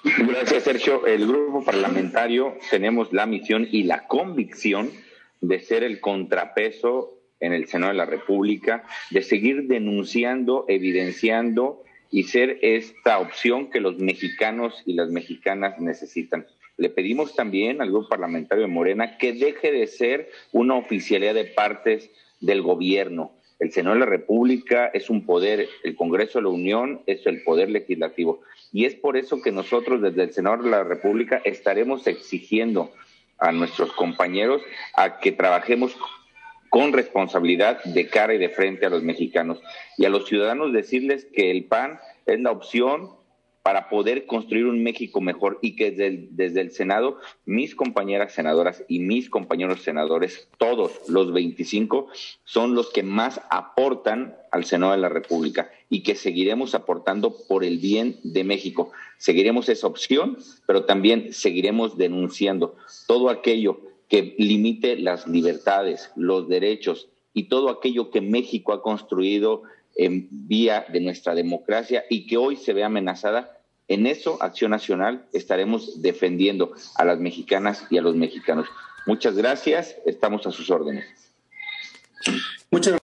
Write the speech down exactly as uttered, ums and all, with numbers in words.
Gracias, Sergio. El grupo parlamentario tenemos la misión y la convicción de ser el contrapeso en el Senado de la República, de seguir denunciando, evidenciando y ser esta opción que los mexicanos y las mexicanas necesitan. Le pedimos también al grupo parlamentario de Morena que deje de ser una oficialía de partes del gobierno. El Senado de la República es un poder, el Congreso de la Unión es el poder legislativo. Y es por eso que nosotros desde el Senado de la República estaremos exigiendo a nuestros compañeros a que trabajemos con responsabilidad de cara y de frente a los mexicanos. Y a los ciudadanos decirles que el P A N es la opción para poder construir un México mejor y que desde el, desde el Senado, mis compañeras senadoras y mis compañeros senadores, todos los veinticinco, son los que más aportan al Senado de la República y que seguiremos aportando por el bien de México. Seguiremos esa opción, pero también seguiremos denunciando todo aquello que limite las libertades, los derechos y todo aquello que México ha construido en vía de nuestra democracia y que hoy se ve amenazada. En eso, Acción Nacional, estaremos defendiendo a las mexicanas y a los mexicanos. Muchas gracias, estamos a sus órdenes. Muchas